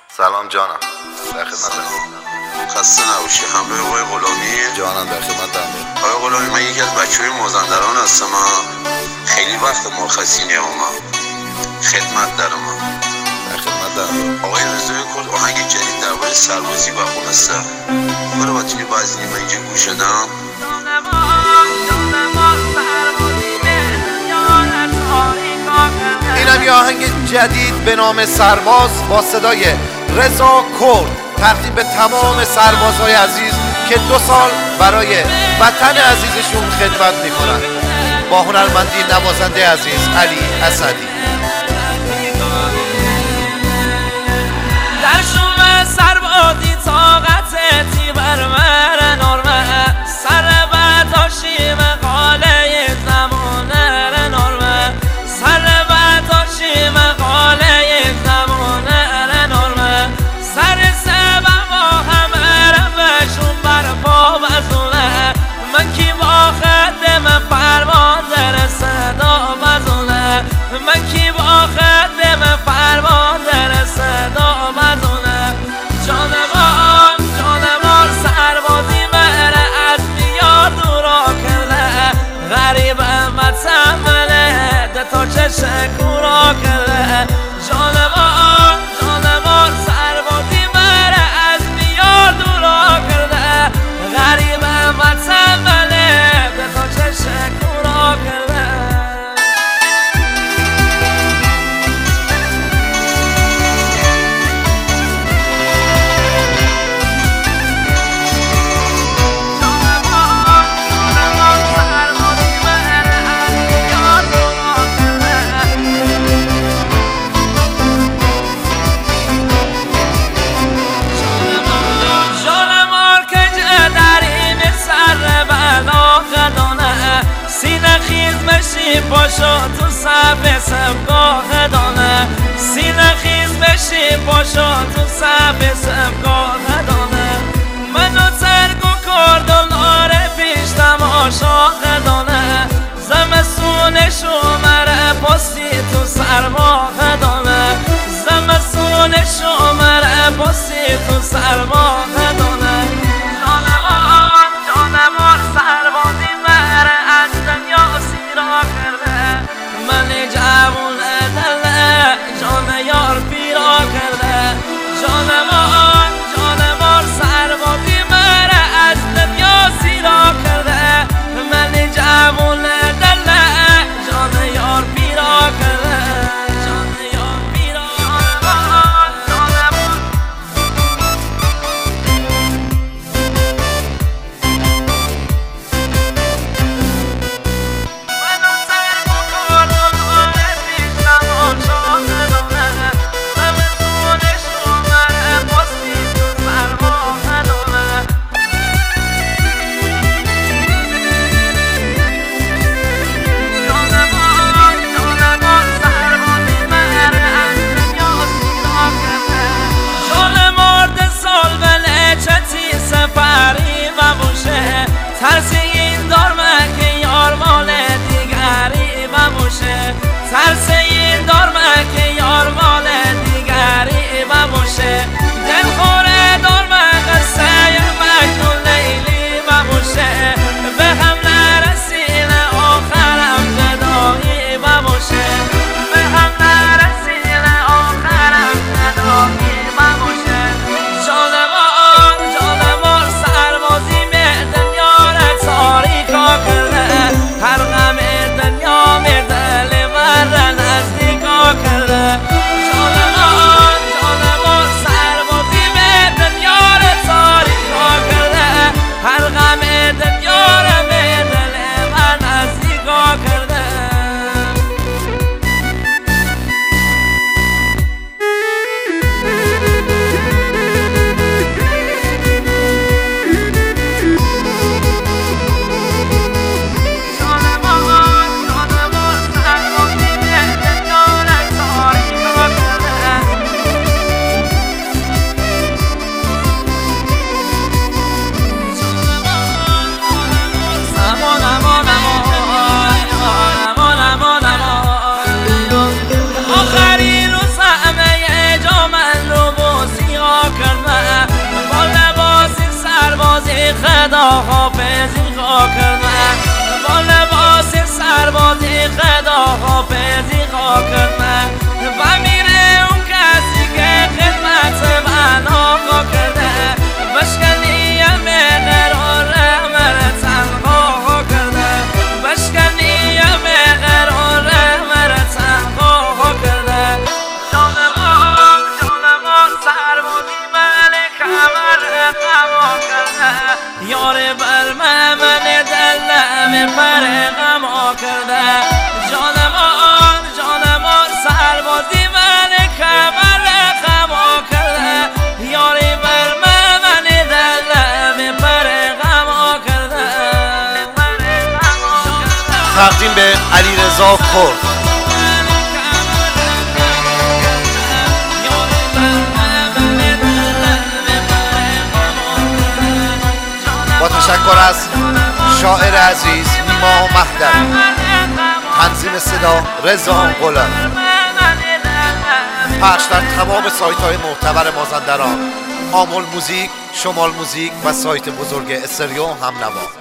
سلام جانم، در خدمتم. خسته نباشی. همراه آقای غلامی. جانم در خدمتم. آقای غلامی، من یکی از بچه‌های مازندران هستم. خیلی وقت مرخصی نمیام. خدمت دارم. در خدمتم. آقای رضای کرد آهنگ جدید درباره سربازی بخونسته. برو بتونی بعضی من اینجا گوش دادم. اینم یه آهنگ جدید به نام سرباز با صدای رضا کرد، تقدیم به تمام سربازهای عزیز که 2 سال برای وطن عزیزشون خدمت میکنن، با هنرمندی نوازنده عزیز علی اسدی. در شوم سربازی طاقتی بر من نرمه، سر بداشی مقاله زمانه نرمه، سر بداشی مقاله زمانه نرمه، سر سبب با همه روشون بر پا بزونه، من کی با خدم پرواز صدا بزونه، من کی با خدم پرواز صدا بزونه. جانمان جانمان سربازی مهره از میاد دورا کرده، غریب متمله ده تا چشم کورا کرده. جانمان جانمان سربازی مهره از میاد دورا کرده، غریب متمله ده تا چشم کورا کرده. پاشو تو صف سبگاه دانه، سینه خیز بشی پاشو تو صف سبگاه دانه، منو ترگو کردم آره پیش تماشا دانه، زمستونشو مره پاسی تو سرماه دانه، زمستونشو مره پاسی تو سرماه دانه. جانمان جانمان سربازی مره از دنیا سیرا کرده، من جوون دله جان یار پیرا کرده. جانمان جانمان سربازی مره از دنیا سیرا کرده، من جوون دله جان خداحافظی خواه کردن با لباس سربازی خداحافظی خواه کردن و میره اون کسی که خدمت من آقا کرده بشکنیم قرار مرا تنها کرده بشکنیم قرار مرا تنها کرده جانمان سربازی من کمر غما کرده یار بر من دلم پر غما کرده جانمان سربازی من کمر غما کرده یاری بر من دلم پر غما کرده تقدیم به علیرضا کرد. با تشکر از شاعر عزیز نیما مهدوی، تنظیم صدا رضا غلام، پخش در تمام سایت‌های معتبر مازندران، آمل موزیک، شمال موزیک و سایت بزرگ استریو همنوا.